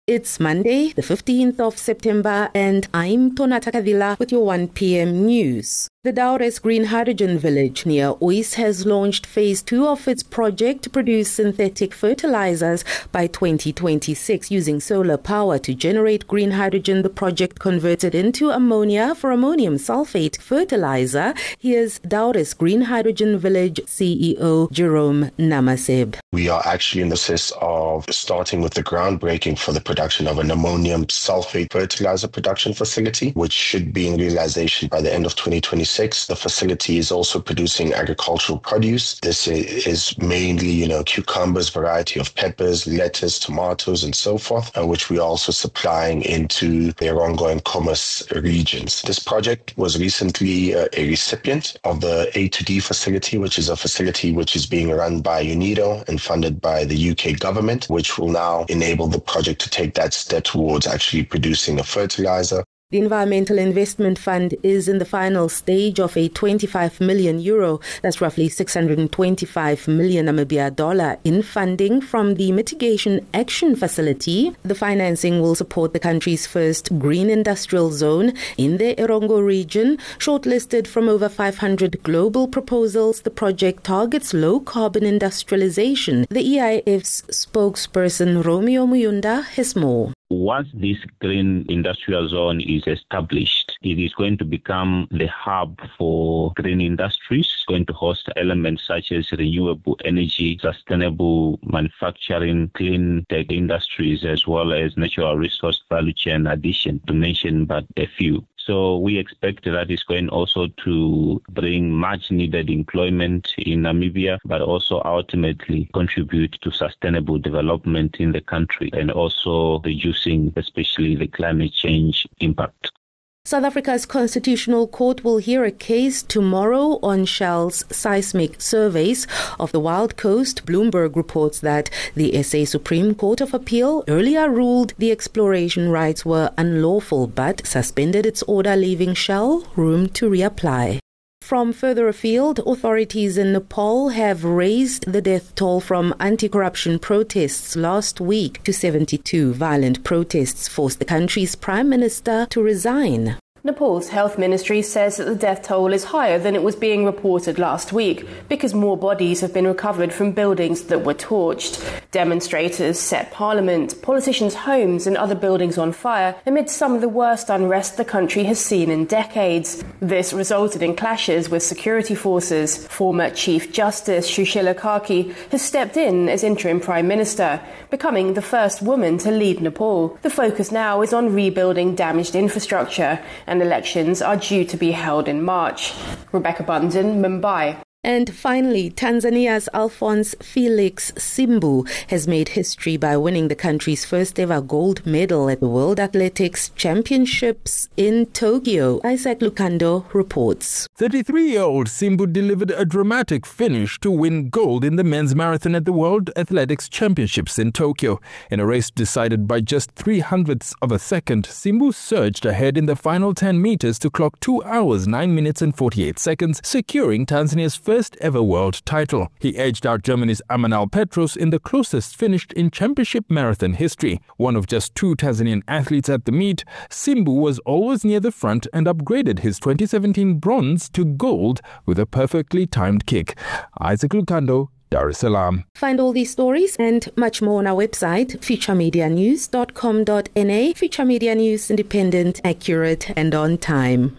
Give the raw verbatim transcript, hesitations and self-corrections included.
It's Monday, the fifteenth of September, and I'm Tonata Kadila with your one p.m. news. The Daures Green Hydrogen Village near Uys has launched phase two of its project to produce synthetic fertilizers by twenty twenty-six using solar power to generate green hydrogen. The project converted into ammonia for ammonium sulfate fertilizer. Here's Daures Green Hydrogen Village C E O Jerome Namaseb. We are actually in the process of starting with the groundbreaking for the production of an ammonium sulfate fertilizer production facility, which should be in realization by the end of twenty twenty-six. The facility is also producing agricultural produce. This is mainly, you know, cucumbers, variety of peppers, lettuce, tomatoes, and so forth, uh, which we are also supplying into their ongoing commerce regions. This project was recently uh, a recipient of the A to D facility, which is a facility which is being run by UNIDO and funded by the U K government, which will now enable the project to take that step towards actually producing a fertilizer. The Environmental Investment Fund is in the final stage of a twenty-five million euro, that's roughly six hundred twenty-five million Namibia dollar, in funding from the Mitigation Action Facility. The financing will support the country's first green industrial zone in the Erongo region. Shortlisted from over five hundred global proposals, the project targets low-carbon industrialization. The E I F's spokesperson Romeo Muyunda has more. Once this green industrial zone is established, it is going to become the hub for green industries. It's going to host elements such as renewable energy, sustainable manufacturing, clean tech industries, as well as natural resource value chain addition, to mention but a few. So we expect that it's going also to bring much needed employment in Namibia, but also ultimately contribute to sustainable development in the country and also reducing especially the climate change impact. South Africa's Constitutional Court will hear a case tomorrow on Shell's seismic surveys of the Wild Coast. Bloomberg reports that the S A Supreme Court of Appeal earlier ruled the exploration rights were unlawful, but suspended its order, leaving Shell room to reapply. From further afield, authorities in Nepal have raised the death toll from anti-corruption protests last week to seventy-two. Violent protests forced the country's prime minister to resign. Nepal's health ministry says that the death toll is higher than it was being reported last week because more bodies have been recovered from buildings that were torched. Demonstrators set parliament, politicians' homes and other buildings on fire amid some of the worst unrest the country has seen in decades. This resulted in clashes with security forces. Former Chief Justice Sushila Karki has stepped in as interim Prime Minister, becoming the first woman to lead Nepal. The focus now is on rebuilding damaged infrastructure, and elections are due to be held in March. Rebecca Bunton, Mumbai. And finally, Tanzania's Alphonse Felix Simbu has made history by winning the country's first ever gold medal at the World Athletics Championships in Tokyo. Isaac Lukando reports. thirty-three-year-old Simbu delivered a dramatic finish to win gold in the men's marathon at the World Athletics Championships in Tokyo. In a race decided by just three hundredths of a second, Simbu surged ahead in the final ten meters to clock two hours, nine minutes and forty-eight seconds, securing Tanzania's first first ever world title. He edged out Germany's Amanal Petros in the closest finish in championship marathon history. One of just two Tanzanian athletes at the meet, Simbu was always near the front and upgraded his twenty seventeen bronze to gold with a perfectly timed kick. Isaac Lukando, Dar es Salaam. Find all these stories and much more on our website, future media news dot com dot n a. Future Media News, independent, accurate and on time.